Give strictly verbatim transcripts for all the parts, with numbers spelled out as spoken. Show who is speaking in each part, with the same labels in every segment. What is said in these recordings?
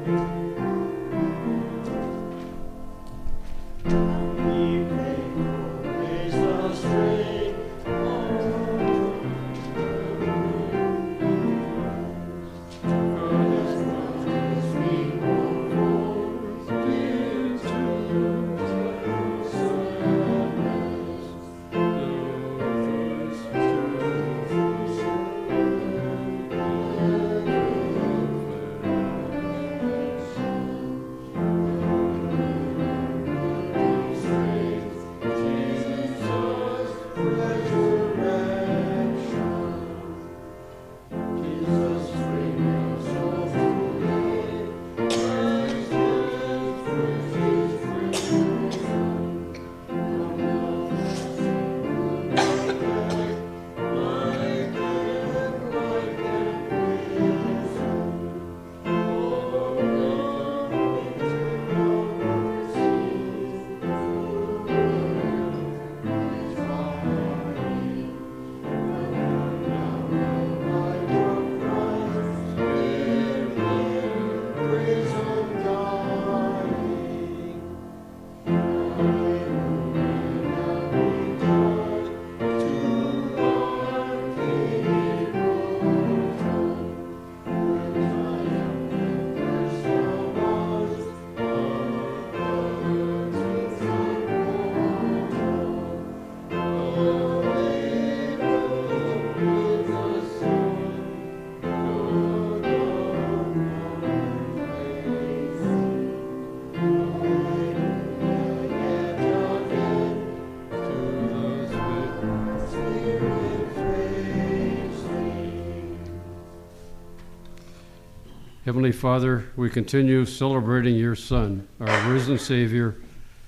Speaker 1: Heavenly Father, we continue celebrating your Son, our risen Savior,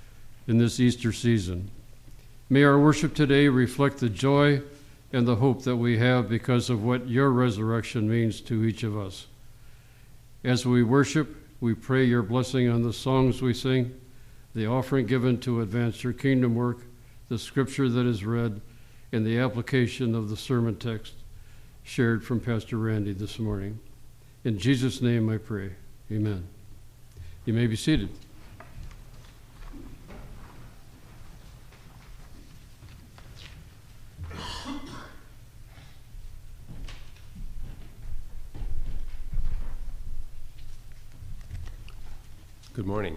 Speaker 1: in this Easter season. May our worship today reflect the joy and the hope that we have because of what your resurrection means to each of us. As we worship, we pray your blessing on the songs we sing, the offering given to advance your kingdom work, the scripture that is read, and the application of the sermon text shared from Pastor Randy this morning. In Jesus' name I pray. Amen. You may be seated.
Speaker 2: Good morning.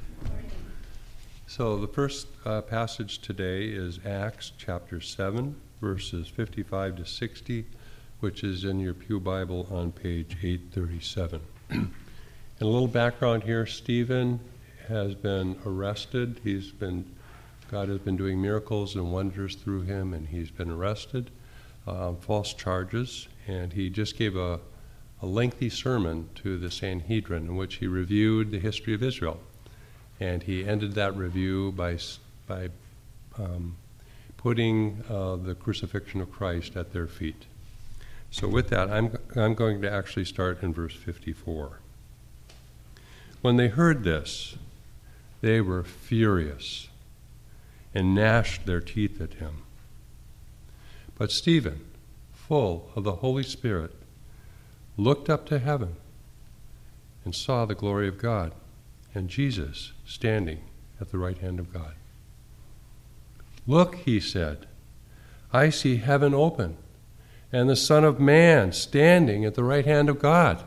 Speaker 2: So the first uh, passage today is Acts chapter seven, verses fifty-five to sixty, which is in your Pew Bible on page eight thirty-seven. And a little background here, Stephen has been arrested. He's been, God has been doing miracles and wonders through him, and he's been arrested, uh, false charges, and he just gave a, a lengthy sermon to the Sanhedrin in which he reviewed the history of Israel. And he ended that review by, by um, putting uh, the crucifixion of Christ at their feet. So with that, I'm, I'm going to actually start in verse fifty-four. When they heard this, they were furious and gnashed their teeth at him. But Stephen, full of the Holy Spirit, looked up to heaven and saw the glory of God and Jesus standing at the right hand of God. "Look," he said, "I see heaven open, and the Son of Man standing at the right hand of God."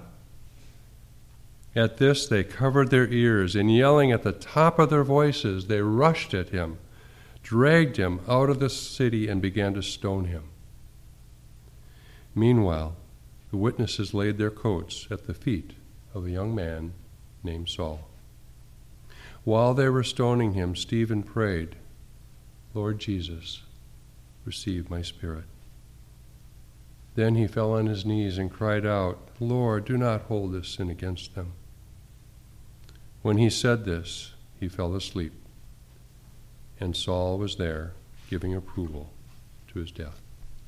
Speaker 2: At this they covered their ears, and yelling at the top of their voices, they rushed at him, dragged him out of the city, and began to stone him. Meanwhile, the witnesses laid their coats at the feet of a young man named Saul. While they were stoning him, Stephen prayed, "Lord Jesus, receive my spirit." Then he fell on his knees and cried out, "Lord, do not hold this sin against them." When he said this, he fell asleep, and Saul was there giving approval to his death.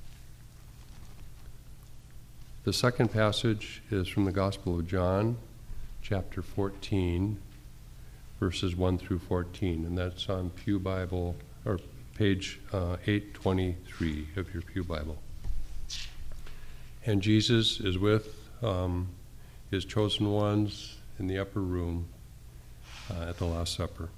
Speaker 2: The second passage is from the Gospel of John, chapter fourteen, verses one through fourteen, and that's on Pew Bible, or page uh, eight twenty-three of your Pew Bible. And Jesus is with um, his chosen ones, in the upper room uh, at the Last Supper.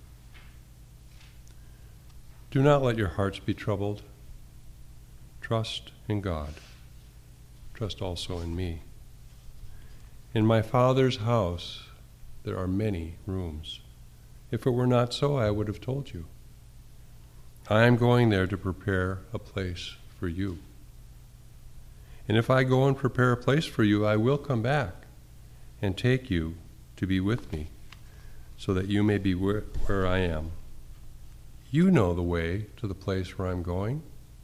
Speaker 2: Do not let your hearts be troubled. Trust in God. Trust also in me. In my Father's house there are many rooms. If it were not so, I would have told you. I am going there to prepare a place for you. And if I go and prepare a place for you, I will come back and take you to be with me, so that you may be where, where I am. You know the way to the place where I'm going.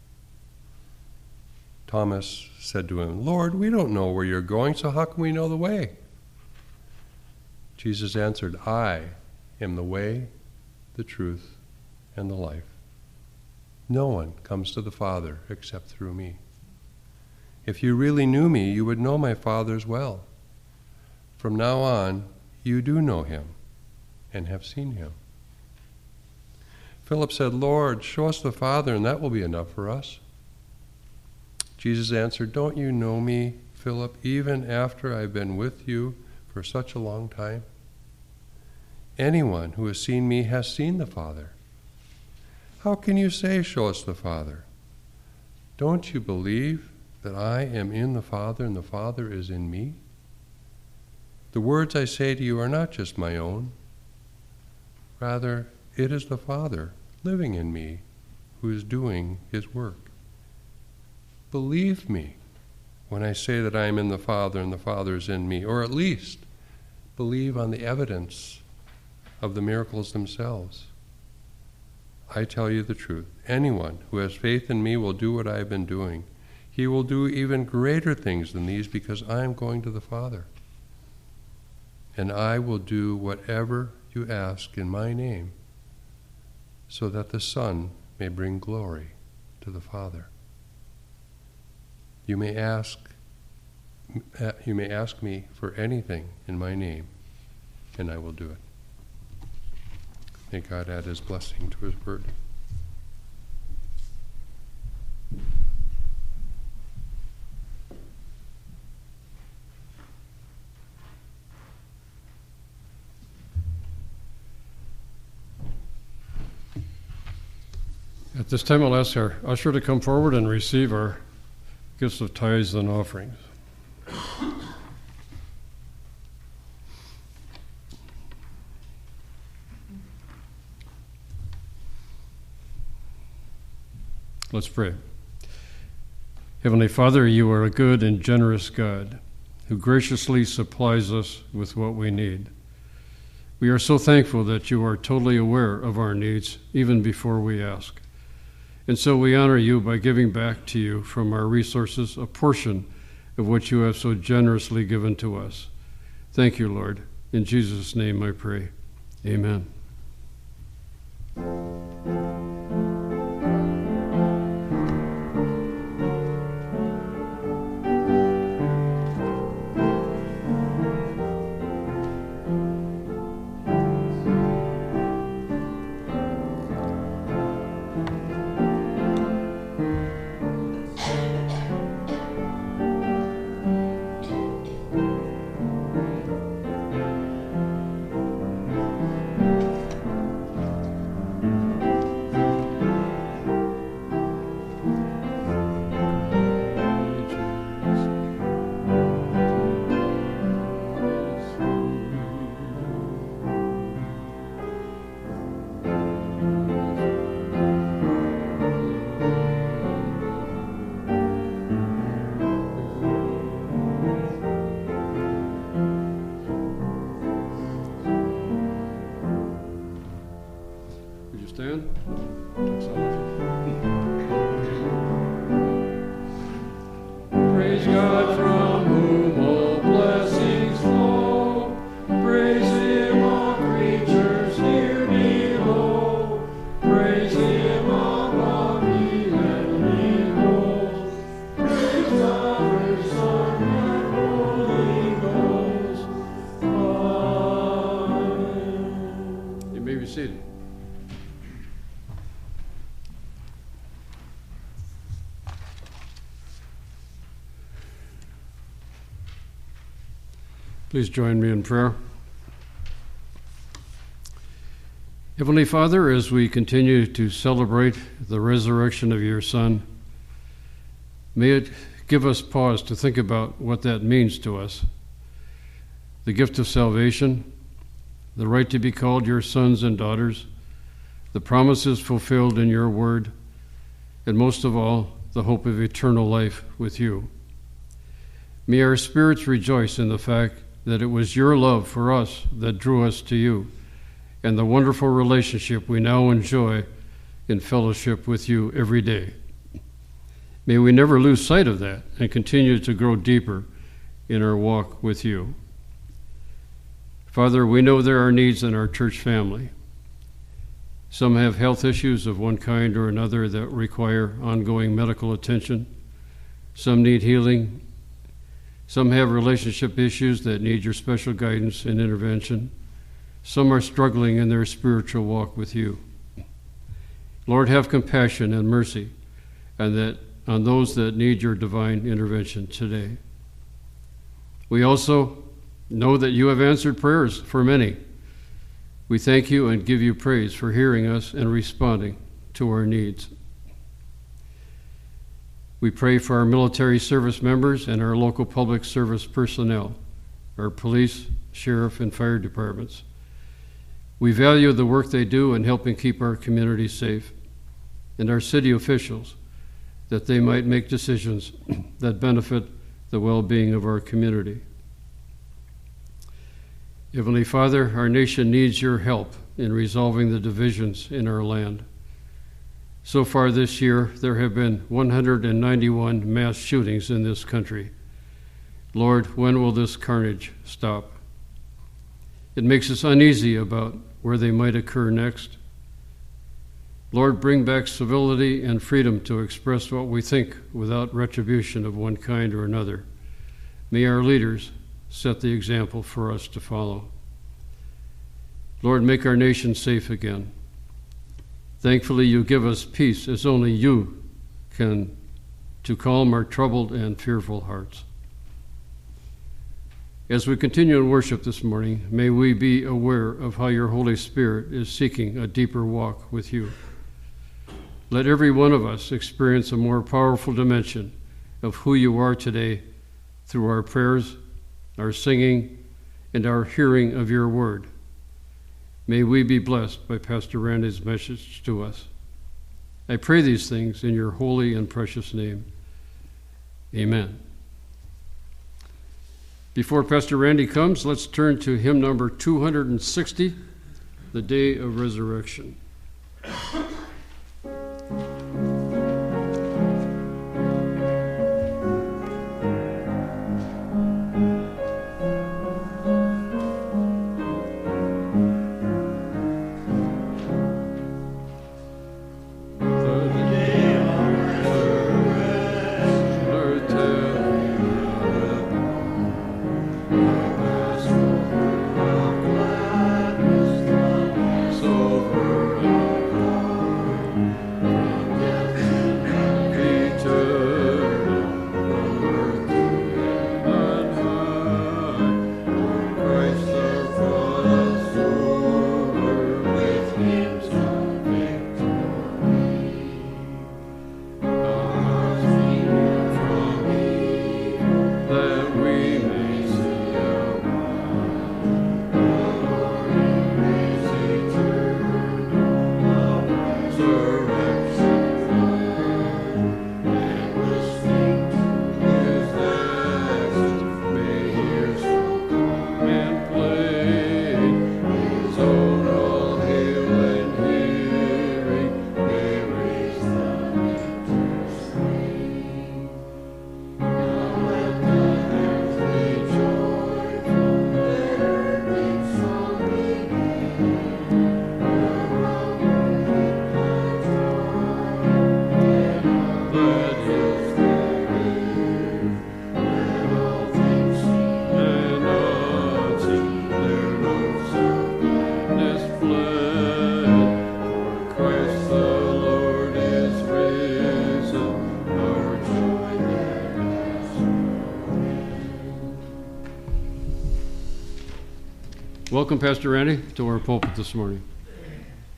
Speaker 2: Thomas said to him, Lord, we don't know where you're going, so how can we know the way? Jesus answered, I am the way, the truth, and the life. No one comes to the Father except through me. If you really knew me, you would know my Father as well. From now on, you do know him and have seen him. Philip said, Lord, show us the Father, and that will be enough for us. Jesus answered, don't you know me, Philip, even after I've been with you for such a long time? Anyone who has seen me has seen the Father. How can you say, show us the Father? Don't you believe that I am in the Father and the Father is in me? The words I say to you are not just my own. Rather, it is the Father living in me who is doing his work. Believe me when I say that I am in the Father and the Father is in me, or at least believe on the evidence of the miracles themselves. I tell you the truth. Anyone who has faith in me will do what I have been doing. He will do even greater things than these because I am going to the Father. And I will do whatever you ask in my name, so that the Son may bring glory to the Father. You may ask, you may ask me for anything in my name, and I will do it. May God add his blessing to his word.
Speaker 1: At this time, I'll ask our usher to come forward and receive our gifts of tithes and offerings. Let's pray. Heavenly Father, you are a good and generous God who graciously supplies us with what we need. We are so thankful that you are totally aware of our needs even before we ask. And so we honor you by giving back to you from our resources a portion of what you have so generously given to us. Thank you, Lord. In Jesus' name I pray. Amen. Stand. Praise God from whom all blessings flow. Praise him, all creatures near below. Praise him above the heavenly hosts. Praise Father, Son, and Holy Ghost. Amen. You may be seated. Please join me in prayer. Heavenly Father, as we continue to celebrate the resurrection of your Son, may it give us pause to think about what that means to us. The gift of salvation, the right to be called your sons and daughters, the promises fulfilled in your word, and most of all, the hope of eternal life with you. May our spirits rejoice in the fact that it was your love for us that drew us to you, and the wonderful relationship we now enjoy in fellowship with you every day. May we never lose sight of that and continue to grow deeper in our walk with you. Father, we know there are needs in our church family. Some have health issues of one kind or another that require ongoing medical attention. Some need healing. Some have relationship issues that need your special guidance and intervention. Some are struggling in their spiritual walk with you. Lord, have compassion and mercy and that on those that need your divine intervention today. We also know that you have answered prayers for many. We thank you and give you praise for hearing us and responding to our needs. We pray for our military service members and our local public service personnel, our police, sheriff, and fire departments. We value the work they do in helping keep our community safe, and our city officials, that they might make decisions that benefit the well-being of our community. Heavenly Father, our nation needs your help in resolving the divisions in our land. So far this year, there have been one hundred ninety-one mass shootings in this country. Lord, when will this carnage stop? It makes us uneasy about where they might occur next. Lord, bring back civility and freedom to express what we think without retribution of one kind or another. May our leaders set the example for us to follow. Lord, make our nation safe again. Thankfully, you give us peace as only you can to calm our troubled and fearful hearts. As we continue in worship this morning, may we be aware of how your Holy Spirit is seeking a deeper walk with you. Let every one of us experience a more powerful dimension of who you are today through our prayers, our singing, and our hearing of your word. May we be blessed by Pastor Randy's message to us. I pray these things in your holy and precious name. Amen. Before Pastor Randy comes, let's turn to hymn number two hundred sixty, The Day of Resurrection. Welcome, Pastor Randy, to our pulpit this morning.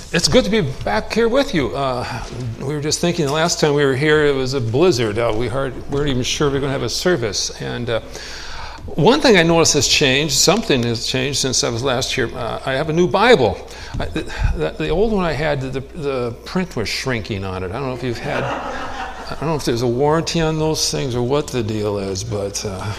Speaker 3: It's good to be back here with you. Uh, we were just thinking the last time we were here, it was a blizzard. Uh, we, heard, we weren't even sure we were going to have a service. And uh, one thing I noticed has changed, something has changed since I was last here. Uh, I have a new Bible. I, the, the old one I had, the, the print was shrinking on it. I don't know if you've had, I don't know if there's a warranty on those things or what the deal is, but uh,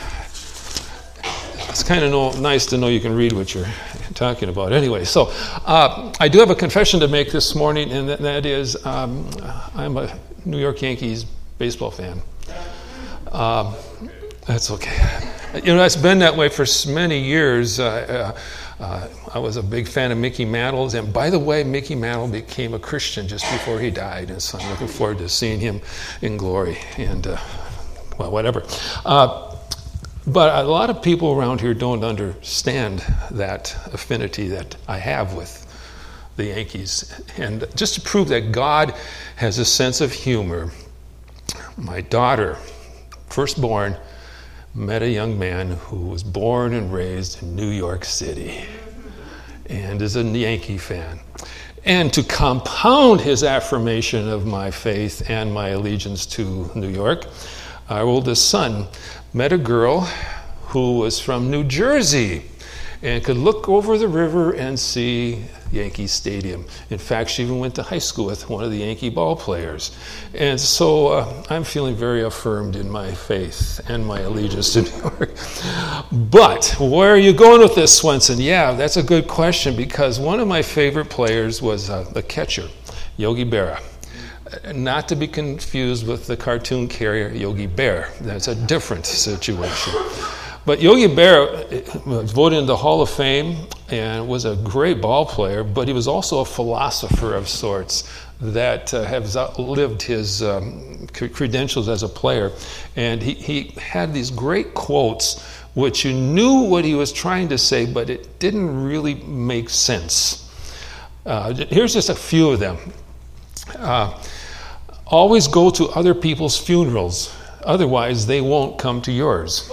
Speaker 3: it's kind of no, nice to know you can read what you're talking about. Anyway, so uh, I do have a confession to make this morning, and that, that is um, I'm a New York Yankees baseball fan. Um, that's okay. You know, it's been that way for many years. Uh, uh, uh, I was a big fan of Mickey Mantle, and by the way, Mickey Mantle became a Christian just before he died, and so I'm looking forward to seeing him in glory, and, uh, well, whatever. Uh, But a lot of people around here don't understand that affinity that I have with the Yankees. And just to prove that God has a sense of humor, my daughter, firstborn, met a young man who was born and raised in New York City and is a Yankee fan. And to compound his affirmation of my faith and my allegiance to New York, our oldest son met a girl who was from New Jersey and could look over the river and see Yankee Stadium. In fact, she even went to high school with one of the Yankee ball players. And so uh, I'm feeling very affirmed in my faith and my allegiance to New York. But where are you going with this, Swenson? Yeah, that's a good question, because one of my favorite players was uh, the catcher, Yogi Berra. Not to be confused with the cartoon carrier Yogi Bear. That's a different situation. But Yogi Berra was voted into the Hall of Fame and was a great ball player, but he was also a philosopher of sorts that uh, has outlived his um, credentials as a player. And he, he had these great quotes which you knew what he was trying to say, but it didn't really make sense. Uh, here's just a few of them. Uh, always go to other people's funerals, otherwise they won't come to yours.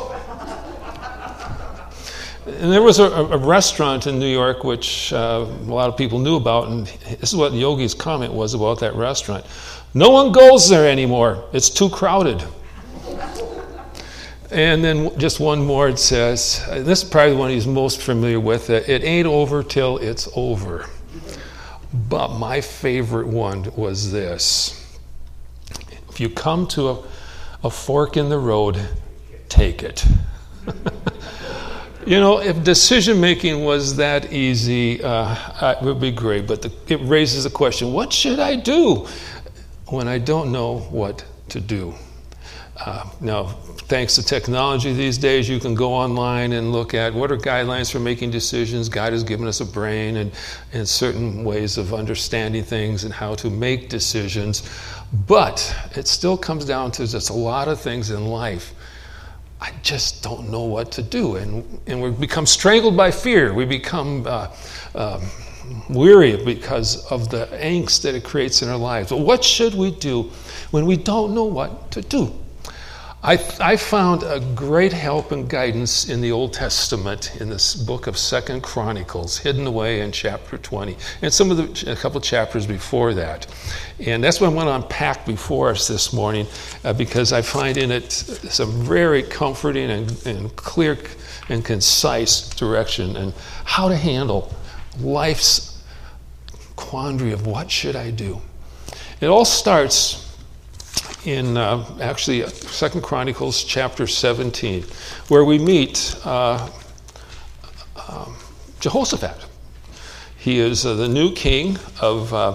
Speaker 3: And there was a, a restaurant in New York which uh, a lot of people knew about, and this is what Yogi's comment was about that restaurant. No one goes there anymore. It's too crowded. And then just one more, it says, this is probably the one he's most familiar with, it ain't over till it's over. But my favorite one was this. If you come to a, a fork in the road, take it. You know, if decision making was that easy, uh, it would be great. But the, it raises the question, what should I do when I don't know what to do? Uh, now, thanks to technology these days, you can go online and look at what are guidelines for making decisions. God has given us a brain and, and certain ways of understanding things and how to make decisions. But it still comes down to just a lot of things in life. I just don't know what to do. And, and we become strangled by fear. We become uh, uh, weary because of the angst that it creates in our lives. But what should we do when we don't know what to do? I, I found a great help and guidance in the Old Testament in this book of Second Chronicles, hidden away in chapter twenty, and some of the a couple chapters before that. And that's what I want to unpack before us this morning, uh, because I find in it some very comforting and, and clear and concise direction and how to handle life's quandary of what should I do. It all starts in uh, actually Second Chronicles chapter seventeen, where we meet uh, um, Jehoshaphat. He is uh, the new king of uh,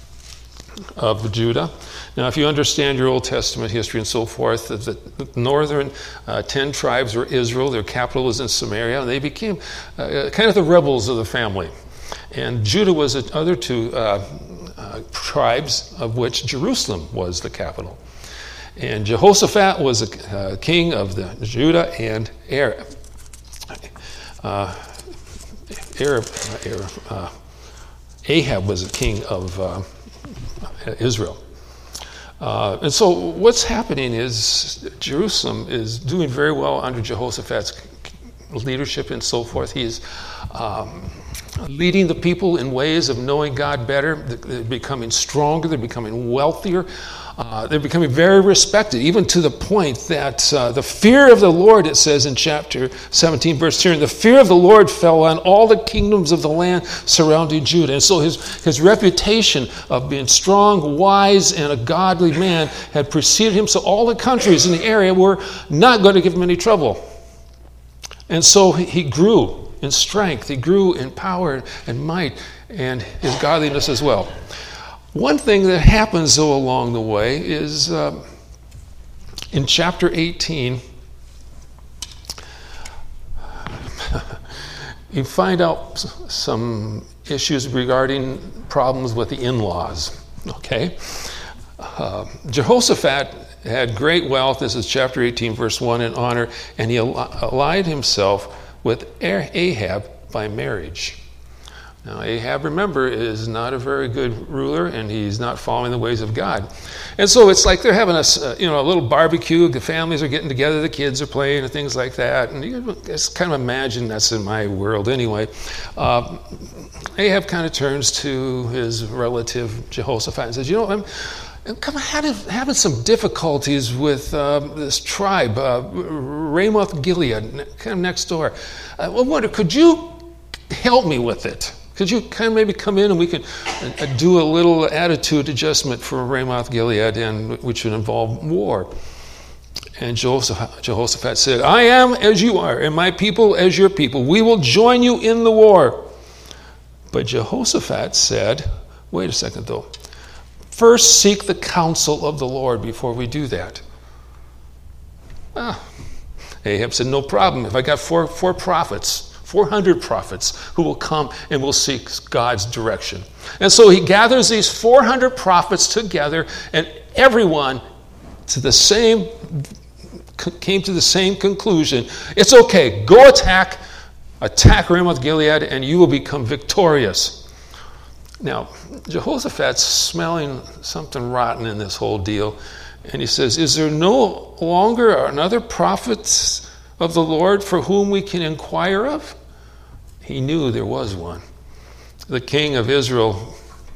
Speaker 3: of Judah. Now, if you understand your Old Testament history and so forth, the northern uh, ten tribes were Israel. Their capital was in Samaria, and they became uh, kind of the rebels of the family. And Judah was the other two uh, uh, tribes, of which Jerusalem was the capital. And Jehoshaphat was a uh, king of the Judah and Arab. Uh, Arab, Arab uh, Ahab was a king of uh, Israel. Uh, and so what's happening is Jerusalem is doing very well under Jehoshaphat's leadership and so forth. He's um, leading the people in ways of knowing God better. They're becoming stronger. They're becoming wealthier. Uh, they're becoming very respected, even to the point that uh, the fear of the Lord, it says in chapter seventeen, verse two, the fear of the Lord fell on all the kingdoms of the land surrounding Judah. And so his, his reputation of being strong, wise, and a godly man had preceded him. So all the countries in the area were not going to give him any trouble. And so he grew in strength. He grew in power and might and his godliness as well. One thing that happens, though, along the way is uh, in chapter eighteen, you find out some issues regarding problems with the in-laws, okay? Uh, Jehoshaphat had great wealth, this is chapter eighteen, verse one, and honor, and he allied himself with Ahab by marriage. Now, Ahab, remember, is not a very good ruler, and he's not following the ways of God. And so it's like they're having a, you know, a little barbecue. The families are getting together. The kids are playing and things like that. And you just kind of imagine that's in my world anyway. Uh, Ahab kind of turns to his relative Jehoshaphat and says, you know, I'm, I'm kind of having some difficulties with uh, this tribe, uh, Ramoth Gilead, kind of next door. I wonder, could you help me with it? Could you kind of maybe come in and we could uh, do a little attitude adjustment for Ramoth Gilead, and which would involve war? And Jehoshaphat, Jehoshaphat said, I am as you are, and my people as your people. We will join you in the war. But Jehoshaphat said, wait a second though. First seek the counsel of the Lord before we do that. Ah. Ahab said, no problem. If I got four, four prophets, four hundred prophets who will come and will seek God's direction. And so he gathers these four hundred prophets together, and everyone to the same came to the same conclusion. It's okay. Go attack, attack Ramoth Gilead, and you will become victorious. Now, Jehoshaphat's smelling something rotten in this whole deal, and he says, is there no longer another prophet of the Lord for whom we can inquire of? He knew there was one. The king of Israel,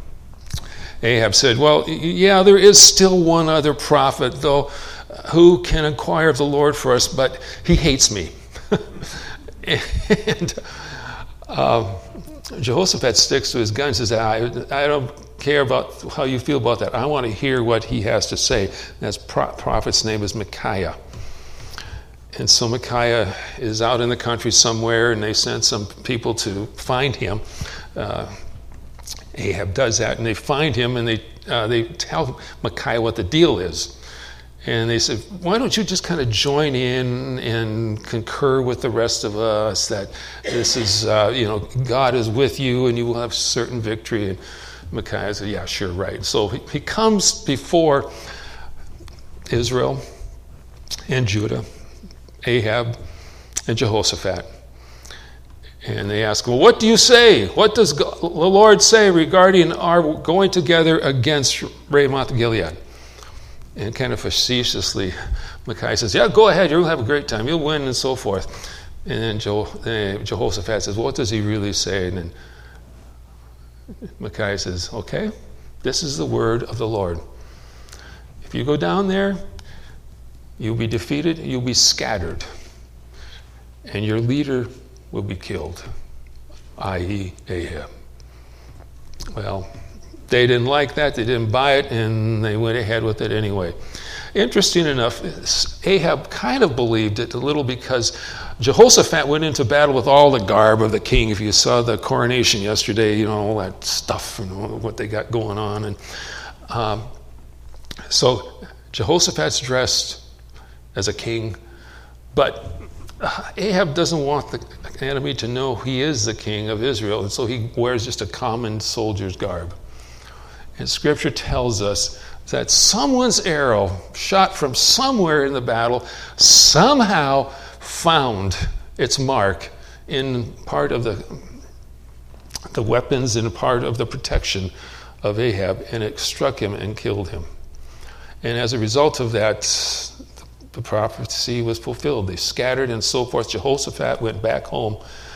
Speaker 3: Ahab, said, well, yeah, there is still one other prophet, though, who can inquire of the Lord for us, but he hates me. and uh, Jehoshaphat sticks to his guns and says, I, I don't care about how you feel about that. I want to hear what he has to say. And that pro- prophet's name is Micaiah. And so Micaiah is out in the country somewhere, and they send some people to find him. Uh, Ahab does that, and they find him, and they uh, they tell Micaiah what the deal is. And they said, why don't you just kind of join in and concur with the rest of us that this is, uh, you know, God is with you, and you will have certain victory. And Micaiah said, yeah, sure, right. So he, he comes before Israel and Judah, Ahab and Jehoshaphat. And they ask, well, what do you say? What does God, the Lord say regarding our going together against Ramoth Gilead? And kind of facetiously, Micaiah says, yeah, go ahead. You'll have a great time. You'll win and so forth. And then Jehoshaphat says, well, what does he really say? And then Micaiah says, okay, this is the word of the Lord. If you go down there, you'll be defeated, you'll be scattered, and your leader will be killed, that is. Ahab. Well, they didn't like that, they didn't buy it, and they went ahead with it anyway. Interesting enough, Ahab kind of believed it a little because Jehoshaphat went into battle with all the garb of the king. If you saw the coronation yesterday, you know, all that stuff and what they got going on. And um, so Jehoshaphat's dressed as a king, but Ahab doesn't want the enemy to know he is the king of Israel, and so he wears just a common soldier's garb. And Scripture tells us that someone's arrow, shot from somewhere in the battle, somehow found its mark in part of the, the weapons and part of the protection of Ahab, and it struck him and killed him. And as a result of that, the prophecy was fulfilled. They scattered and so forth. Jehoshaphat went back home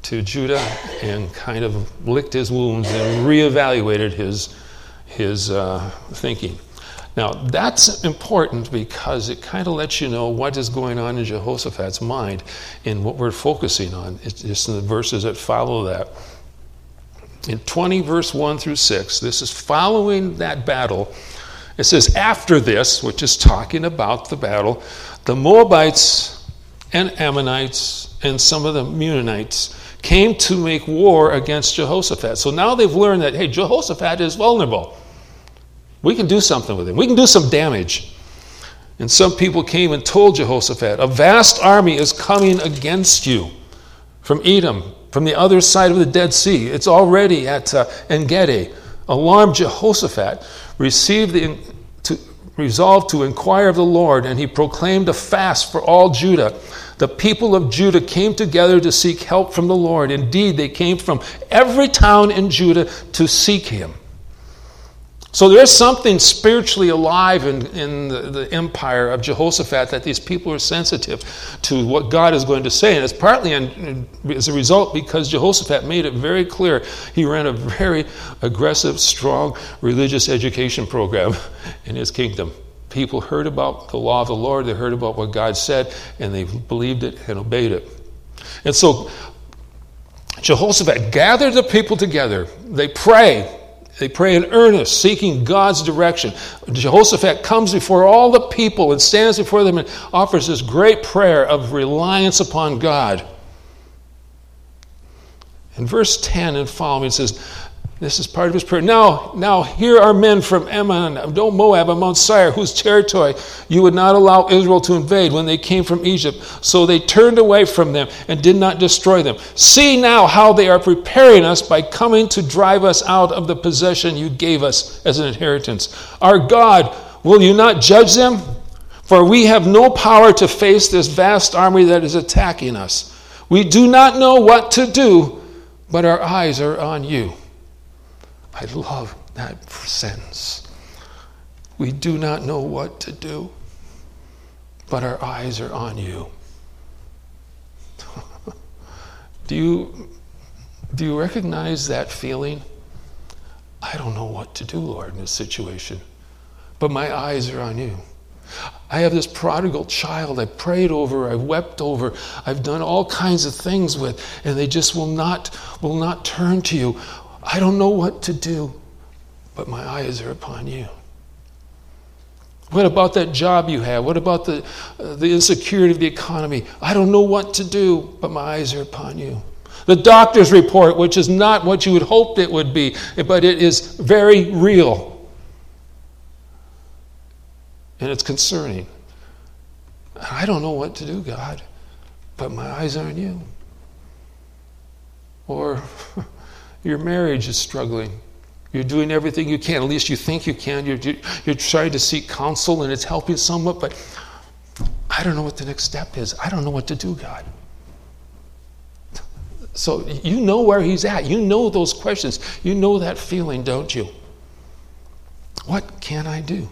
Speaker 3: to Judah and kind of licked his wounds and reevaluated his, his uh, thinking. Now, that's important because it kind of lets you know what is going on in Jehoshaphat's mind and what we're focusing on. It's just in the verses that follow that. In twenty, verse one through six, this is following that battle. It says, after this, which is talking about the battle, the Moabites and Ammonites and some of the Meunites came to make war against Jehoshaphat. So now they've learned that, hey, Jehoshaphat is vulnerable. We can do something with him. We can do some damage. And some people came and told Jehoshaphat, a vast army is coming against you from Edom, from the other side of the Dead Sea. It's already at uh, En-Gedi. Alarmed Jehoshaphat received the to, resolved to inquire of the Lord, and he proclaimed a fast for all Judah. The people of Judah came together to seek help from the Lord. Indeed, they came from every town in Judah to seek him. So there's something spiritually alive in, in the, the empire of Jehoshaphat that these people are sensitive to what God is going to say. And it's partly in, as a result because Jehoshaphat made it very clear he ran a very aggressive, strong religious education program in his kingdom. People heard about the law of the Lord, they heard about what God said, and they believed it and obeyed it. And so Jehoshaphat gathered the people together. They pray. They pray in earnest, seeking God's direction. Jehoshaphat comes before all the people and stands before them and offers this great prayer of reliance upon God. In verse ten and following, it says, this is part of his prayer. Now, now here are men from Ammon, Moab, and Mount Seir, whose territory you would not allow Israel to invade when they came from Egypt. So they turned away from them and did not destroy them. See now how they are preparing us by coming to drive us out of the possession you gave us as an inheritance. Our God, will you not judge them? For we have no power to face this vast army that is attacking us. We do not know what to do, but our eyes are on you. I love that sentence. We do not know what to do, but our eyes are on you. do you do you recognize that feeling? I don't know what to do, Lord, in this situation, but my eyes are on you. I have this prodigal child I prayed over, I wept over, I've done all kinds of things with, and they just will not will not turn to you. I don't know what to do, but my eyes are upon you. What about that job you have? What about the uh, the insecurity of the economy? I don't know what to do, but my eyes are upon you. The doctor's report, which is not what you would hope it would be, but it is very real. And it's concerning. I don't know what to do, God, but my eyes are on you. Or your marriage is struggling. You're doing everything you can. At least you think you can. You're, you're trying to seek counsel, and it's helping somewhat, but I don't know what the next step is. I don't know what to do, God. So you know where he's at. You know those questions. You know that feeling, don't you? What can I do?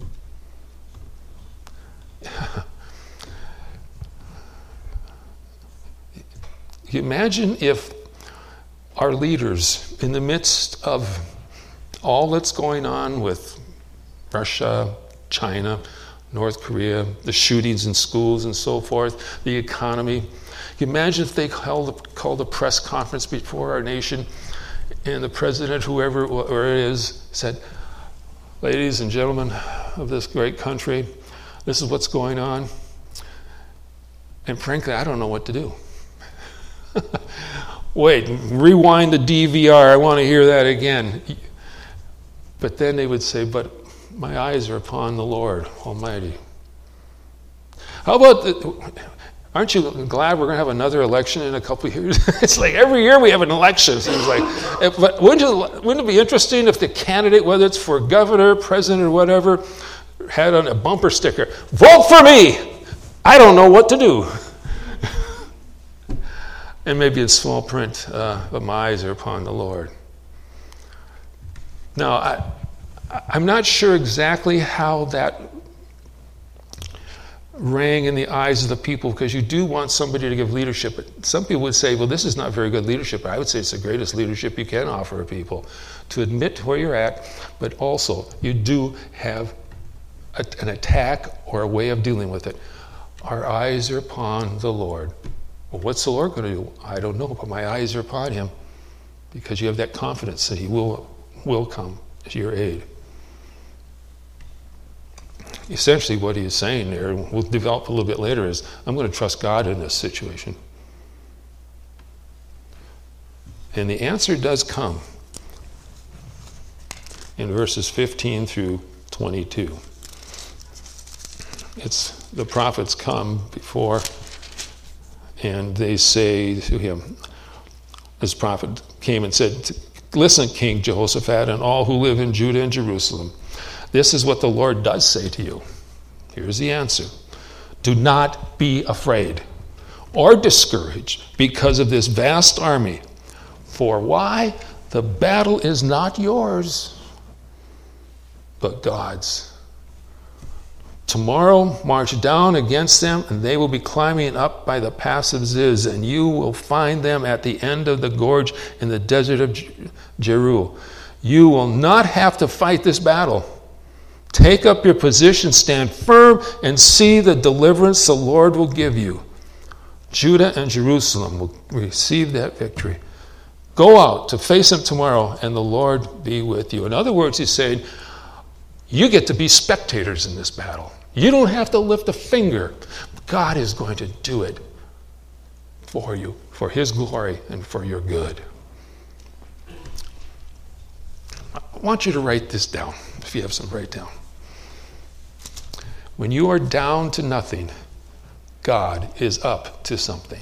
Speaker 3: Imagine if our leaders, in the midst of all that's going on with Russia, China, North Korea, the shootings in schools and so forth, the economy, imagine if they called, called a press conference before our nation and the president, whoever it is, said, ladies and gentlemen of this great country, this is what's going on. And frankly, I don't know what to do. Wait, rewind the D V R. I want to hear that again. But then they would say, but my eyes are upon the Lord Almighty. How about, the, aren't you glad we're going to have another election in a couple of years? It's like every year we have an election. It seems like. But wouldn't it, wouldn't it be interesting if the candidate, whether it's for governor, president, or whatever, had on a bumper sticker, vote for me! I don't know what to do. And maybe in small print, uh, but my eyes are upon the Lord. Now, I, I'm not sure exactly how that rang in the eyes of the people, because you do want somebody to give leadership. But some people would say, well, this is not very good leadership. I would say it's the greatest leadership you can offer people, to admit where you're at, but also you do have a, an attack or a way of dealing with it. Our eyes are upon the Lord. Well, what's the Lord going to do? I don't know, but my eyes are upon him, because you have that confidence that he will, will come to your aid. Essentially what he is saying there, and we'll develop a little bit later, is I'm going to trust God in this situation. And the answer does come in verses fifteen through twenty-two. It's the prophets come before, and they say to him, this prophet came and said, listen, King Jehoshaphat, and all who live in Judah and Jerusalem, this is what the Lord does say to you. Here's the answer. Do not be afraid or discouraged because of this vast army. For why? The battle is not yours, but God's. Tomorrow march down against them, and they will be climbing up by the pass of Ziz, and you will find them at the end of the gorge in the desert of Jeruel. You will not have to fight this battle. Take up your position, stand firm, and see the deliverance the Lord will give you. Judah and Jerusalem will receive that victory. Go out to face him tomorrow, and the Lord be with you. In other words, he's saying, you get to be spectators in this battle. You don't have to lift a finger. God is going to do it for you, for his glory and for your good. I want you to write this down, if you have some, write down. When you are down to nothing, God is up to something.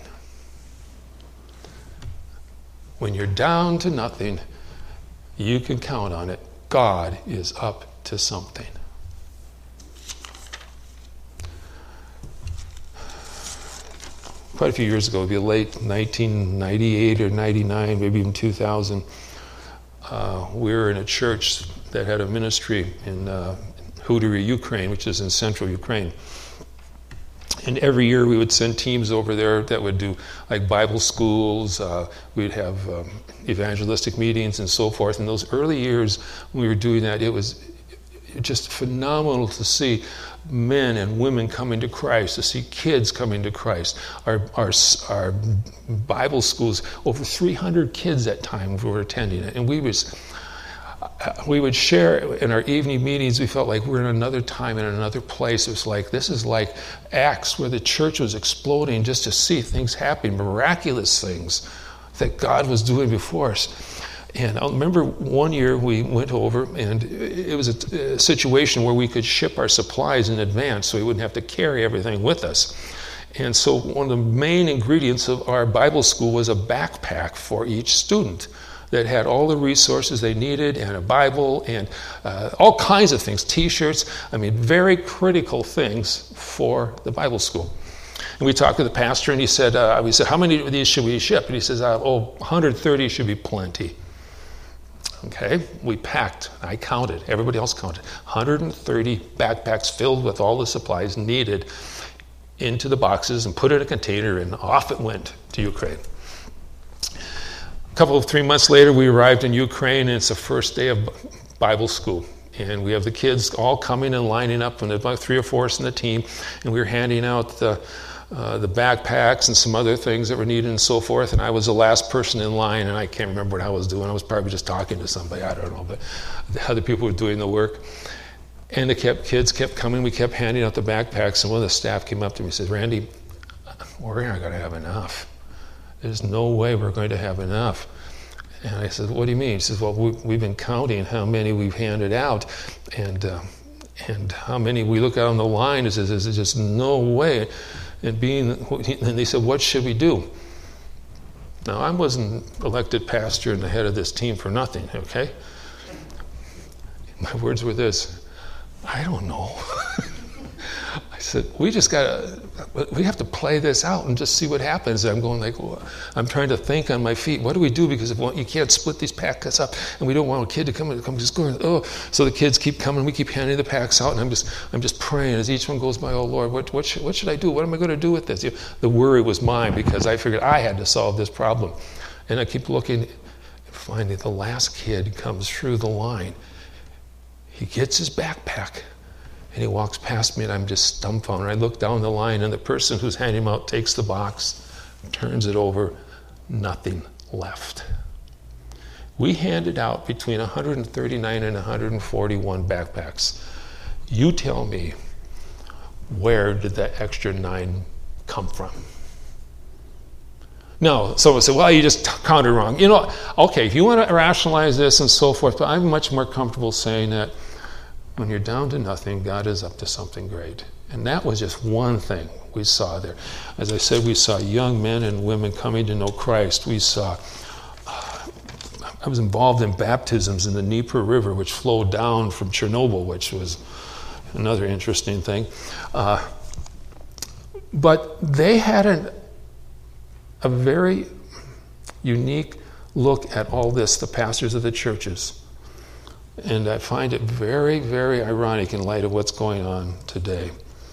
Speaker 3: When you're down to nothing, you can count on it. God is up to something. Quite a few years ago, it'd be late nineteen ninety-eight or ninety-nine, maybe even two thousand, uh, we were in a church that had a ministry in uh, Hudyry, Ukraine, which is in central Ukraine. And every year we would send teams over there that would do like Bible schools, uh, we'd have um, evangelistic meetings and so forth. In those early years when we were doing that, it was just phenomenal to see men and women coming to Christ, to see kids coming to Christ. Our, our, our Bible schools, over three hundred kids at time were attending it. And we was... we would share in our evening meetings. We felt like we were in another time, in another place. It was like, this is like Acts, where the church was exploding just to see things happening, miraculous things that God was doing before us. And I remember one year we went over, and it was a, a situation where we could ship our supplies in advance so we wouldn't have to carry everything with us. And so one of the main ingredients of our Bible school was a backpack for each student that had all the resources they needed, and a Bible, and uh, all kinds of things, T-shirts. I mean, very critical things for the Bible school. And we talked to the pastor, and he said, uh, we said, how many of these should we ship? And he says, uh, oh, one hundred thirty should be plenty. Okay, we packed, I counted, everybody else counted, one hundred thirty backpacks filled with all the supplies needed into the boxes and put it in a container, and off it went to Ukraine. A couple of three months later, we arrived in Ukraine, and it's the first day of Bible school. And we have the kids all coming and lining up, and there's about three or four of us in the team, and we were handing out the, uh, the backpacks and some other things that were needed and so forth. And I was the last person in line, and I can't remember what I was doing. I was probably just talking to somebody, I don't know, but the other people were doing the work. And the kept, kids kept coming. We kept handing out the backpacks, and one of the staff came up to me and said, Randy, we're not going to have enough. There's no way we're going to have enough. And I said, what do you mean? He says, well, we, we've been counting how many we've handed out, and uh, and how many we look out on the line. He says, there's just no way. And being, and they said, what should we do? Now, I wasn't elected pastor and the head of this team for nothing, okay? My words were this, I don't know. said, we just got to, we have to play this out and just see what happens. And I'm going like, well, I'm trying to think on my feet. What do we do? Because if you can't split these packs up, and we don't want a kid to come and come just going, oh. So the kids keep coming. We keep handing the packs out, and I'm just, I'm just praying as each one goes by. Oh Lord, what, what, should, what should I do? What am I going to do with this? You know, the worry was mine because I figured I had to solve this problem, and I keep looking. Finally, the last kid comes through the line. He gets his backpack. And he walks past me, and I'm just dumbfounded. I look down the line, and the person who's handing him out takes the box, turns it over, nothing left. We handed out between one hundred thirty-nine and one hundred forty-one backpacks. You tell me, where did that extra nine come from? No, someone said, well, you just counted wrong. You know, okay, if you want to rationalize this and so forth, but I'm much more comfortable saying that when you're down to nothing, God is up to something great. And that was just one thing we saw there. As I said, we saw young men and women coming to know Christ. We saw, uh, I was involved in baptisms in the Dnieper River, which flowed down from Chernobyl, which was another interesting thing. Uh, but they had an, a very unique look at all this, the pastors of the churches. And I find it very, very ironic in light of what's going on today.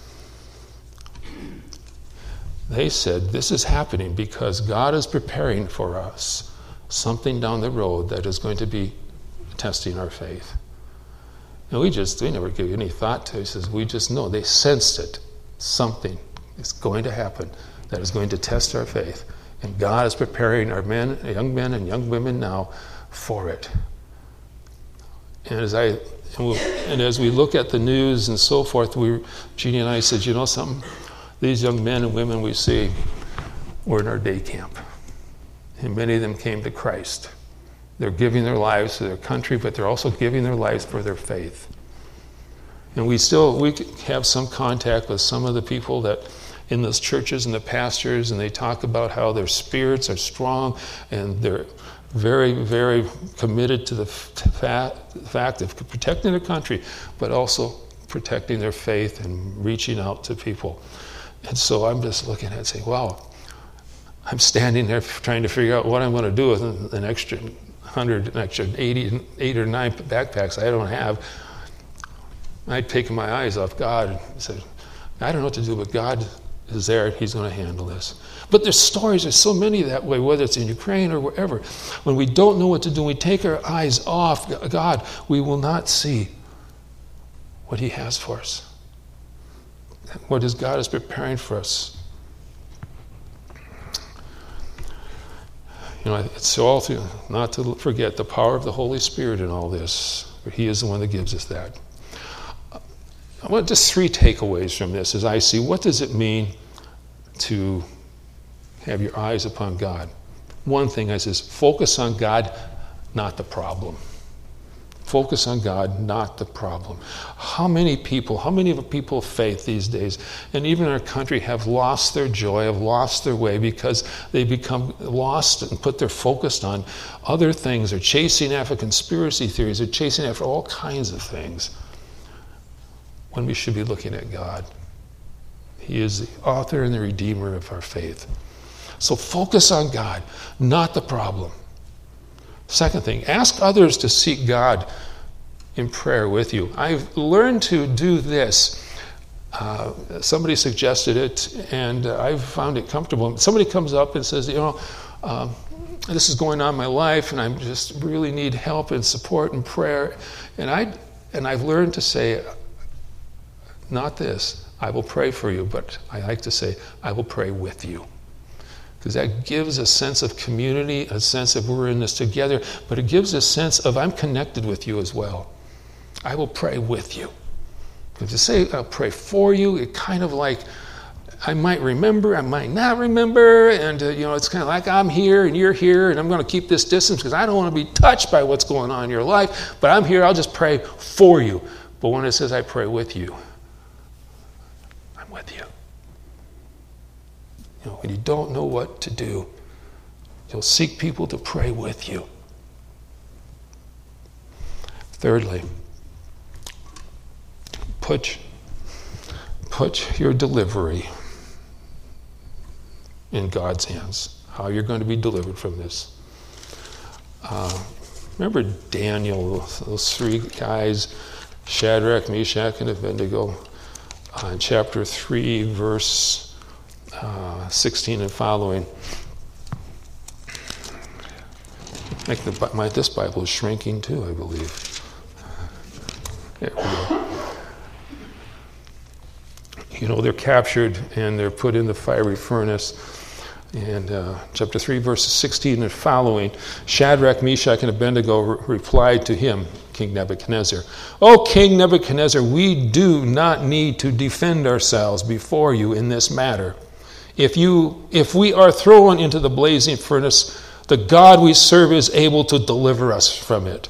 Speaker 3: They said, this is happening because God is preparing for us something down the road that is going to be testing our faith. And we just, we never give any thought to it. He says, we just know. They sensed it. Something is going to happen that is going to test our faith. And God is preparing our men, young men and young women now for it. And as I and, we, and as we look at the news and so forth, we, Jeannie and I said, you know something? These young men and women we see were in our day camp. And many of them came to Christ. They're giving their lives to their country, but they're also giving their lives for their faith. And we still, we have some contact with some of the people that in those churches and the pastors, and they talk about how their spirits are strong and they're very, very committed to the fact of protecting their country, but also protecting their faith and reaching out to people. And so I'm just looking at it and saying, wow, I'm standing there trying to figure out what I'm going to do with an extra one hundred, an extra eighty, eight or nine backpacks I don't have. I'd taken my eyes off God and said, I don't know what to do, but God is there. He's going to handle this. But there's stories, there's so many that way, whether it's in Ukraine or wherever. When we don't know what to do, we take our eyes off God, we will not see what He has for us. What is God is preparing for us. You know, it's so also not to forget the power of the Holy Spirit in all this. He is the one that gives us that. I want just three takeaways from this as I see what does it mean to have your eyes upon God. One thing I says, focus on God, not the problem. Focus on God, not the problem. How many people, how many of the people of faith these days, and even in our country, have lost their joy, have lost their way because they become lost and put their focus on other things, or chasing after conspiracy theories, or chasing after all kinds of things, when we should be looking at God. He is the author and the redeemer of our faith. So focus on God, not the problem. Second thing, ask others to seek God in prayer with you. I've learned to do this. Uh, somebody suggested it, and uh, I've found it comfortable. Somebody comes up and says, you know, um, this is going on in my life, and I just really need help and support and prayer. And I and I've learned to say, not this, I will pray for you, but I like to say, I will pray with you. Because that gives a sense of community, a sense of we're in this together, but it gives a sense of I'm connected with you as well. I will pray with you. If you say I'll pray for you, it kind of like I might remember, I might not remember, and uh, you know, it's kind of like I'm here and you're here, and I'm going to keep this distance because I don't want to be touched by what's going on in your life, but I'm here, I'll just pray for you. But when it says I pray with you, I'm with you. You know, when you don't know what to do, you'll seek people to pray with you. Thirdly, put, put your delivery in God's hands, how you're going to be delivered from this. Uh, remember Daniel, those three guys, Shadrach, Meshach, and Abednego, uh, in chapter three, verse uh, sixteen and following. Like the, my, this Bible is shrinking too, I believe. There we go. You know, they're captured and they're put in the fiery furnace. And uh, chapter three, verses sixteen and following, Shadrach, Meshach, and Abednego re- replied to him, King Nebuchadnezzar, "O King Nebuchadnezzar, we do not need to defend ourselves before you in this matter. If you, if we are thrown into the blazing furnace, the God we serve is able to deliver us from it.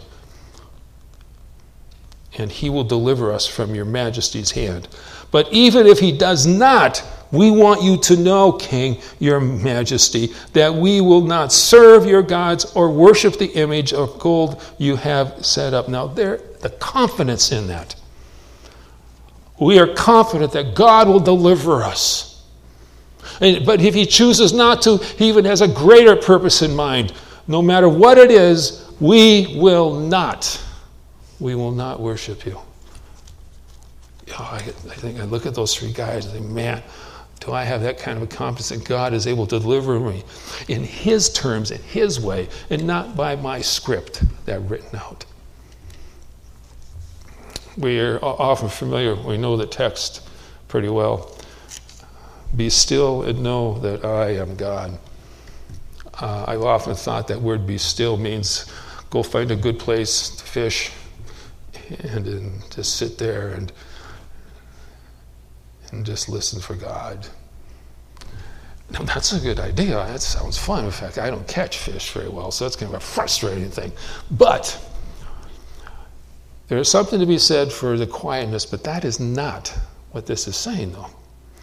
Speaker 3: And he will deliver us from your majesty's hand. But even if he does not, we want you to know, King, your majesty, that we will not serve your gods or worship the image of gold you have set up." Now, there, the confidence in that. We are confident that God will deliver us. And, but if he chooses not to, he even has a greater purpose in mind. No matter what it is, we will not. We will not worship you. Oh, I, I think I look at those three guys and think, man, do I have that kind of a confidence that God is able to deliver me in his terms, in his way, and not by my script that I've written out. We are often familiar, we know the text pretty well. Be still and know that I am God. Uh, I've often thought that word be still means go find a good place to fish and, and just sit there and and just listen for God. Now, that's a good idea. That sounds fun. In fact, I don't catch fish very well, so that's kind of a frustrating thing. But there is something to be said for the quietness, but that is not what this is saying, though.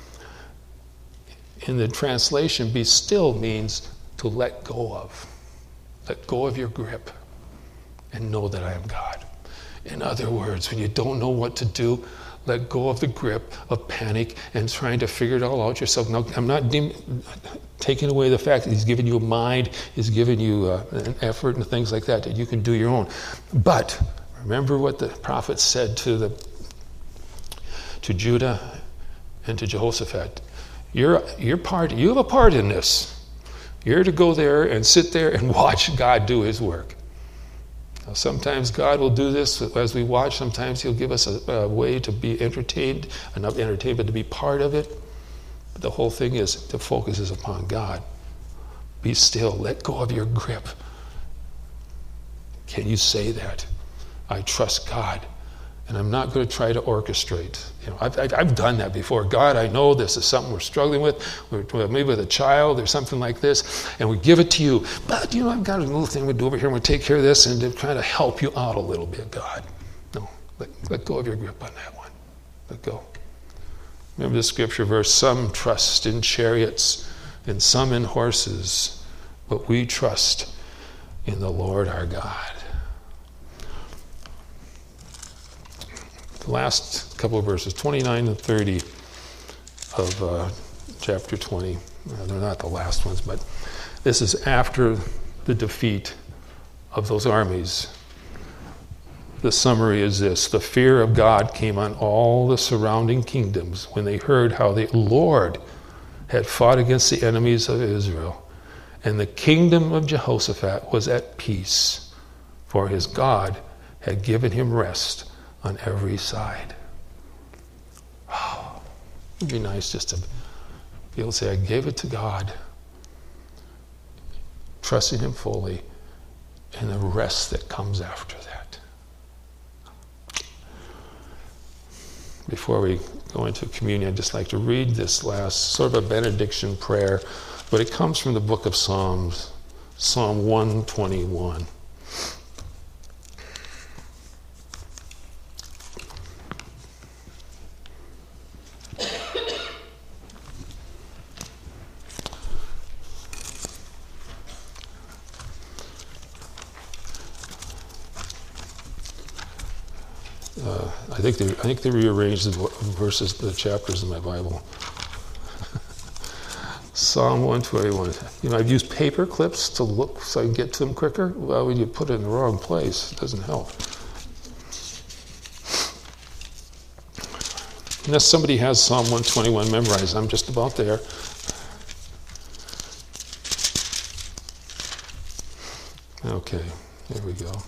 Speaker 3: In the translation, be still means to let go of. Let go of your grip and know that I am God. In other words, when you don't know what to do, let go of the grip of panic and trying to figure it all out yourself. Now, I'm not de- taking away the fact that he's given you a mind, he's given you uh, an effort and things like that, that you can do your own. But remember what the prophet said to the to Judah and to Jehoshaphat. You're, you're part, you have a part in this. You're to go there and sit there and watch God do his work. Now, sometimes God will do this as we watch. Sometimes he'll give us a, a way to be entertained, enough entertainment to be part of it. But the whole thing is to focus is upon God. Be still. Let go of your grip. Can you say that? I trust God, and I'm not going to try to orchestrate. You know, I've, I've done that before. God, I know this is something we're struggling with. We're, maybe with a child or something like this, and we give it to you. But, you know, I've got a little thing we do over here, and we take care of this and to try to help you out a little bit, God. No, let, let go of your grip on that one. Let go. Remember the scripture verse, some trust in chariots and some in horses, but we trust in the Lord our God. The last couple of verses, twenty-nine and thirty of uh, chapter twenty. Uh, they're not the last ones, but this is after the defeat of those armies. The summary is this: the fear of God came on all the surrounding kingdoms when they heard how the Lord had fought against the enemies of Israel. And the kingdom of Jehoshaphat was at peace, for his God had given him rest on every side. Oh, it would be nice just to be able to say, I gave it to God, trusting him fully, and the rest that comes after that. Before we go into communion, I'd just like to read this last sort of a benediction prayer, but it comes from the book of Psalms, Psalm one twenty-one. I think they, I think they rearranged the verses, the chapters in my Bible. Psalm one twenty-one. You know, I've used paper clips to look so I can get to them quicker. Well, when you put it in the wrong place, it doesn't help. Unless somebody has Psalm one twenty-one memorized, I'm just about there. Okay, here we go.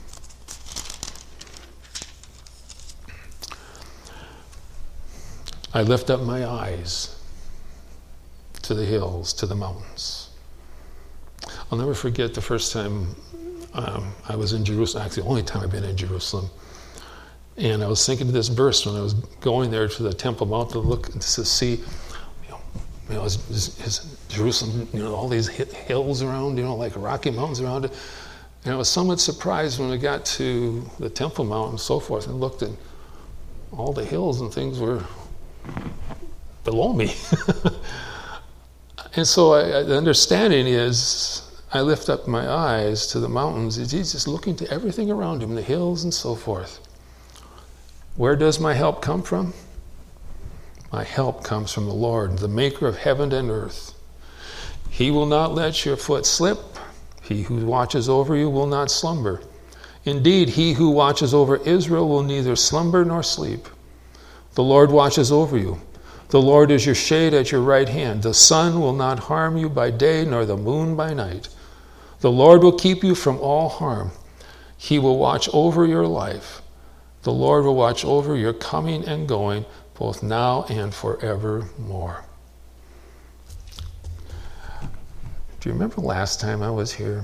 Speaker 3: I lift up my eyes to the hills, to the mountains. I'll never forget the first time um, I was in Jerusalem, actually the only time I've been in Jerusalem. And I was thinking of this verse when I was going there to the Temple Mount to look and to see, you know, you know is, is, is Jerusalem, you know, all these hills around, you know, like Rocky Mountains around it. And I was somewhat surprised when we got to the Temple Mount and so forth and looked at all the hills and things were below me. And so I, the understanding is I lift up my eyes to the mountains. He's just looking to everything around him, the hills and so forth. Where does my help come from? My help comes from the Lord, the maker of heaven and earth. He will not let your foot slip. He who watches over you will not slumber. Indeed, he who watches over Israel will neither slumber nor sleep. The Lord watches over you. The Lord is your shade at your right hand. The sun will not harm you by day, nor the moon by night. The Lord will keep you from all harm. He will watch over your life. The Lord will watch over your coming and going, both now and forevermore. Do you remember last time I was here?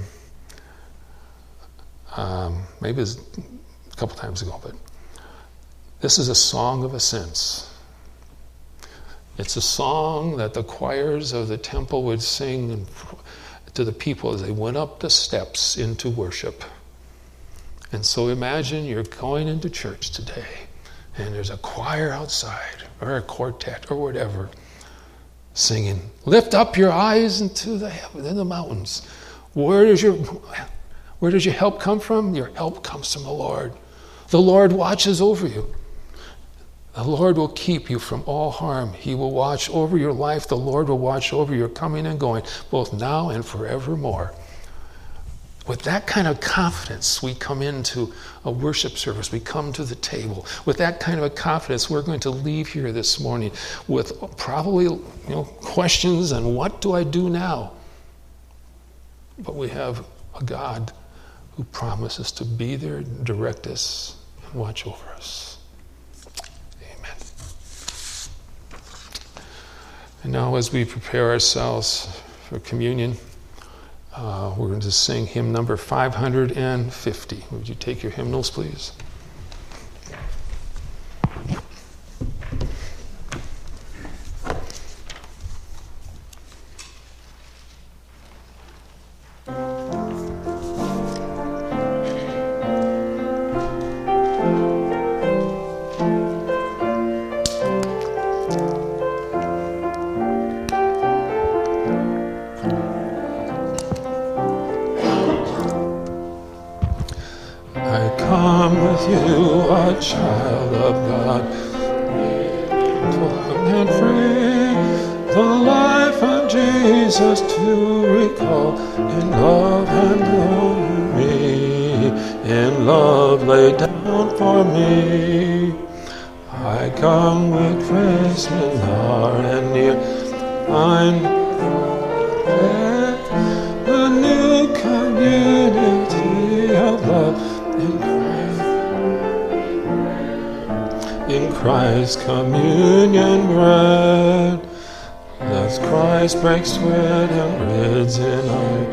Speaker 3: Um, maybe it was a couple times ago, but this is a song of ascents. It's a song that the choirs of the temple would sing to the people as they went up the steps into worship. And so imagine you're going into church today, and there's a choir outside, or a quartet, or whatever, singing, "Lift up your eyes into the heaven, in the mountains." Where does your where does your help come from? Your help comes from the Lord. The Lord watches over you. The Lord will keep you from all harm. He will watch over your life. The Lord will watch over your coming and going, both now and forevermore. With that kind of confidence, we come into a worship service. We come to the table. With that kind of a confidence, we're going to leave here this morning with probably, you know, questions and what do I do now? But we have a God who promises to be there, direct us, and watch over us. Amen. And now as we prepare ourselves for communion, Uh, we're going to sing hymn number five hundred fifty. Would you take your hymnals, please? Child of God, and free, the life of Jesus to recall, in love and glory, in love laid down for me. I come with praise far and near, I'm the new community of love in Christ. In Christ's communion bread, as Christ breaks bread and breads in our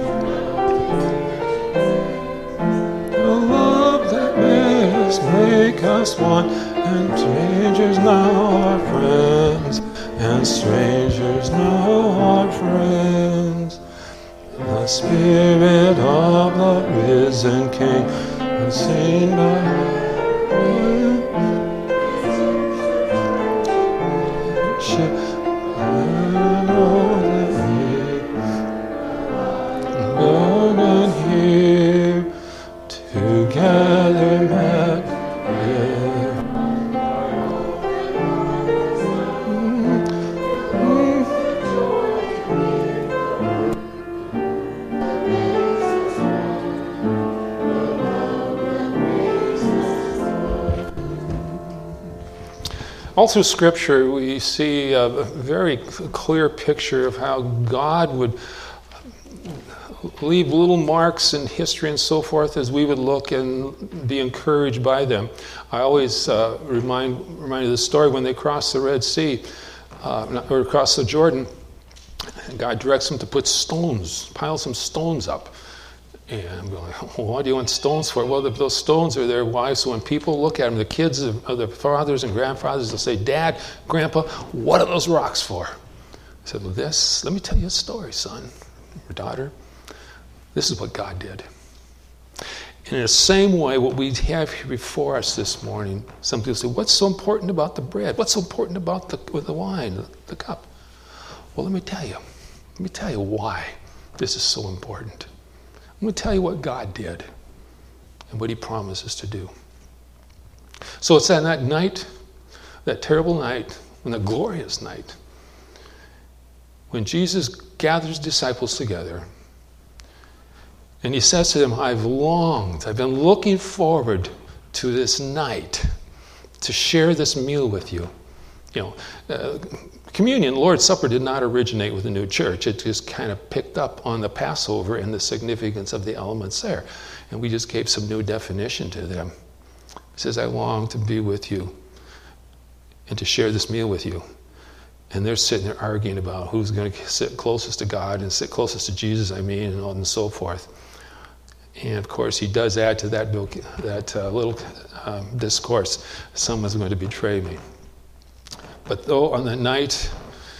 Speaker 3: the love that makes make us one, and strangers now are friends, and strangers now are friends. The Spirit of the risen King, unseen by together met here. All through Scripture, we see a very clear picture of how God would leave little marks in history and so forth as we would look and be encouraged by them. I always uh, remind remind of the story when they crossed the Red Sea, uh, or across the Jordan. God directs them to put stones, pile some stones up. And I'm going, well, what do you want stones for? Well, the, those stones are there. Why? So when people look at them, the kids of, of the fathers and grandfathers, they'll say, Dad, Grandpa, what are those rocks for? I said, well, this, let me tell you a story, son or daughter. This is what God did. And in the same way, what we have here before us this morning, some people say, what's so important about the bread? What's so important about the, with the wine, the, the cup? Well, let me tell you. Let me tell you why this is so important. I'm going to tell you what God did and what he promises to do. So it's on that night, that terrible night, and the glorious night, when Jesus gathers disciples together, and he says to them, I've longed, I've been looking forward to this night to share this meal with you. You know, uh, communion, Lord's Supper, did not originate with the new church. It just kind of picked up on the Passover and the significance of the elements there. And we just gave some new definition to them. He says, I long to be with you and to share this meal with you. And they're sitting there arguing about who's going to sit closest to God and sit closest to Jesus, I mean, and, and so forth. And of course, he does add to that, that uh, little um, discourse, someone's going to betray me. But though on the night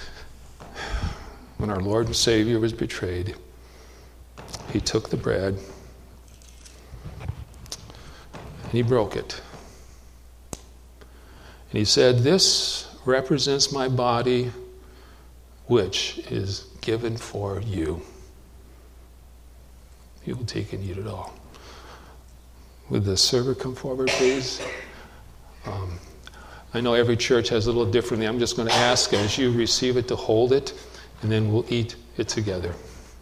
Speaker 3: when our Lord and Savior was betrayed, he took the bread and he broke it. And he said, this represents my body, which is given for you. You will take and eat it all. Would the server come forward, please? Um, I know every church has a little differently. I'm just going to ask as you receive it to hold it, and then we'll eat it together.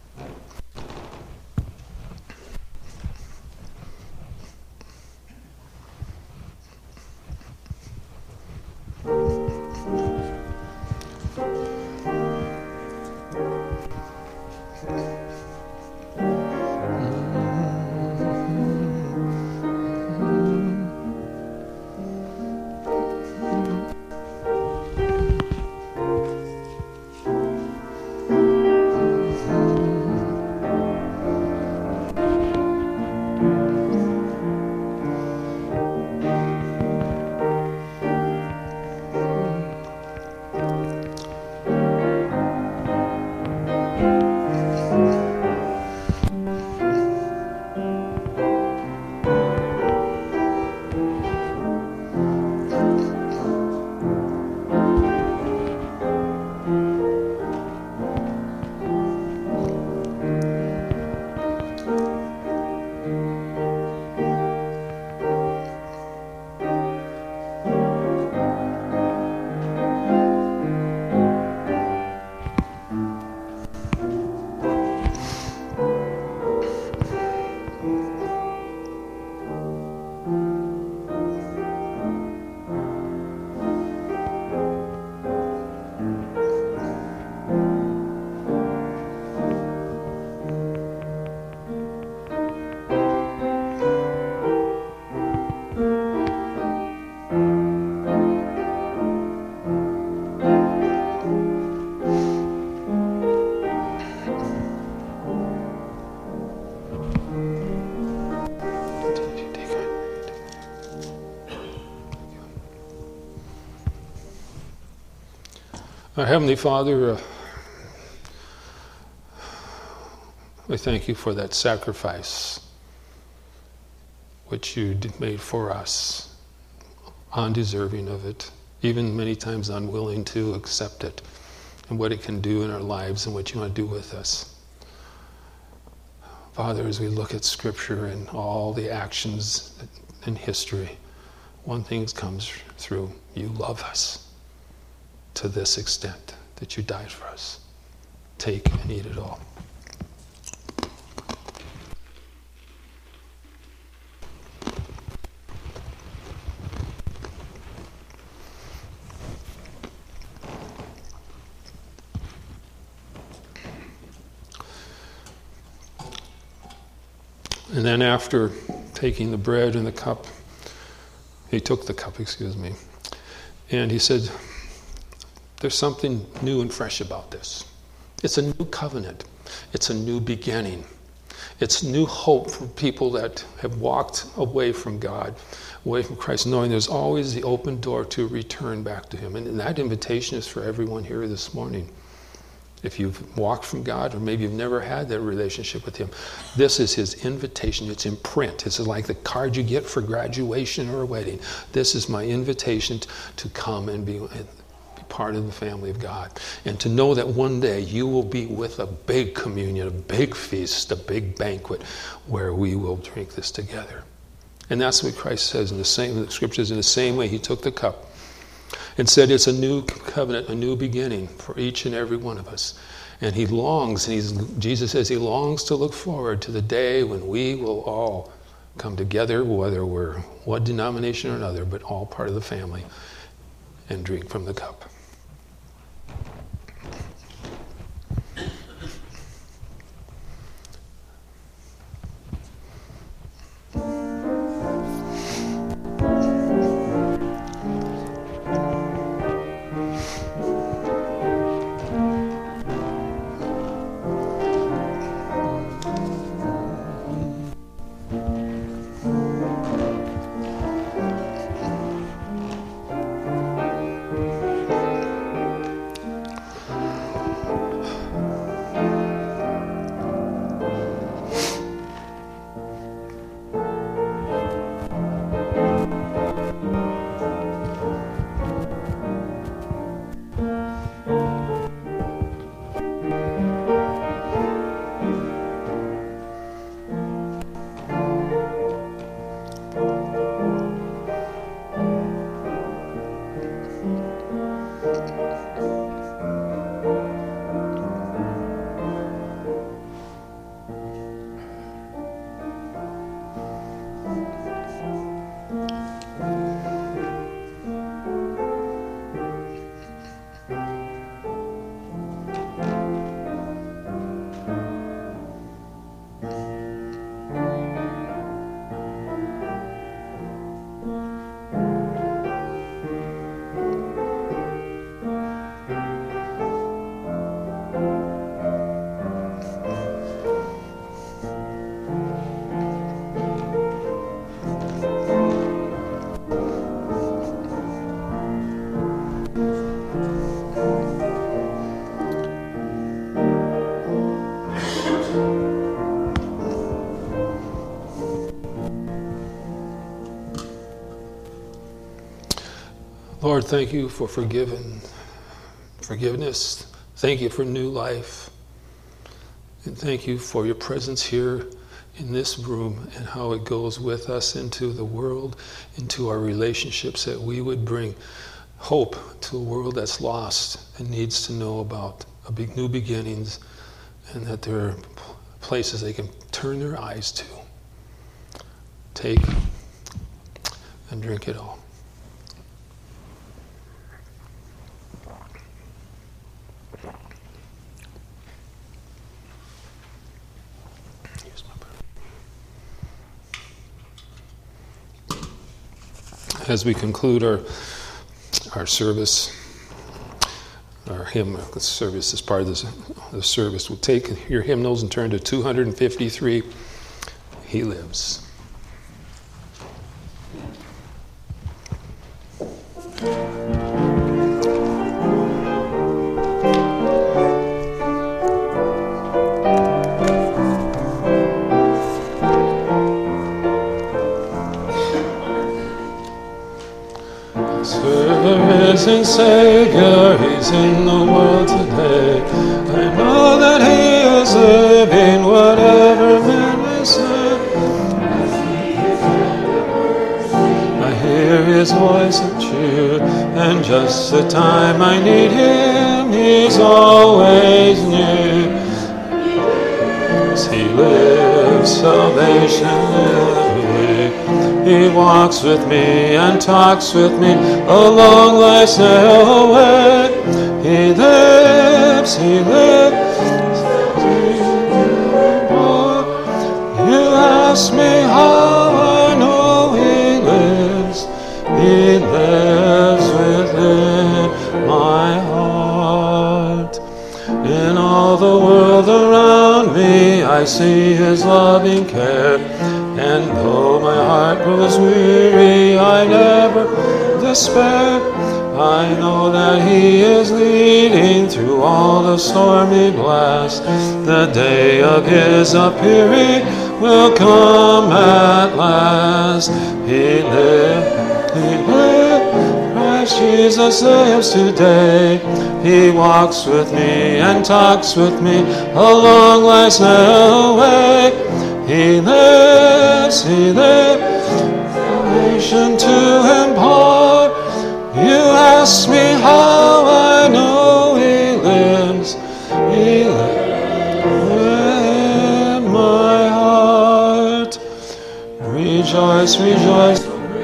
Speaker 3: Our Heavenly Father, uh, we thank you for that sacrifice which you did made for us, undeserving of it, even many times unwilling to accept it, and what it can do in our lives and what you want to do with us. Father, as we look at Scripture and all the actions in history, one thing comes through: you love us to this extent that you died for us. Take and eat it all. And then after taking the bread and the cup, he took the cup, excuse me, and he said, there's something new and fresh about this. It's a new covenant. It's a new beginning. It's new hope for people that have walked away from God, away from Christ, knowing there's always the open door to return back to Him. And that invitation is for everyone here this morning. If you've walked from God, or maybe you've never had that relationship with Him, this is His invitation. It's in print. This is like the card you get for graduation or a wedding. This is my invitation to come and be part of the family of God, and to know that one day you will be with a big communion, a big feast, a big banquet where we will drink this together. And that's what Christ says in the same, the scriptures, in the same way He took the cup and said it's a new covenant, a new beginning for each and every one of us. And He longs, and he's, Jesus says He longs to look forward to the day when we will all come together, whether we're one denomination or another, but all part of the family, and drink from the cup. Lord, thank you for forgiven, forgiveness. Thank you for new life. And thank you for your presence here in this room and how it goes with us into the world, into our relationships, that we would bring hope to a world that's lost and needs to know about a big new beginnings, and that there are places they can turn their eyes to. Take and drink it all. As we conclude our our service, our hymn service as part of this, the service, we'll take your hymnals and turn to two hundred fifty-three, He Lives.
Speaker 4: Risen Savior, He's in the world today. I know that He is living, whatever men may say. I hear His voice of cheer, and just the time I need Him, He's always near. He lives, salvation lives. He walks with me and talks with me along life's narrow way. He lives, He lives. You have ask me how I know He lives, He lives within my heart. In all the world around me I see His loving care, and though my heart grows weary, I never despair. I know that He is leading through all the stormy blast. The day of His appearing will come at last. He lives, He lives, Christ Jesus lives today. He walks with me and talks with me along life's narrow way. He lives, He lives, salvation to impart. You ask me how I know He lives, He lives in my heart. Rejoice, rejoice.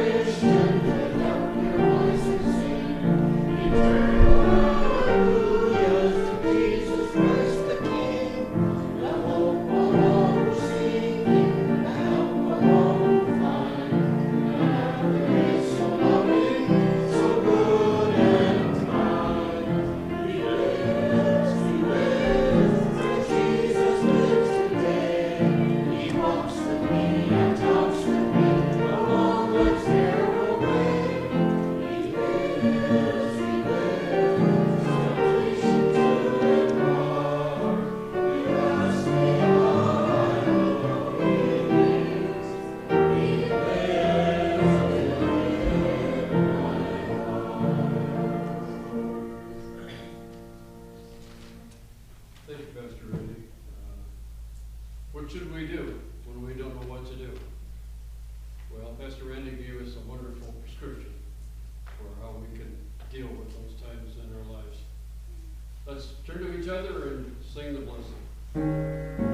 Speaker 1: What should we do when we don't know what to do? Well, Pastor Randy gave us a wonderful prescription for how we can deal with those times in our lives. Let's turn to each other and sing the blessing.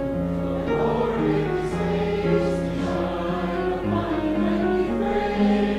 Speaker 5: Praise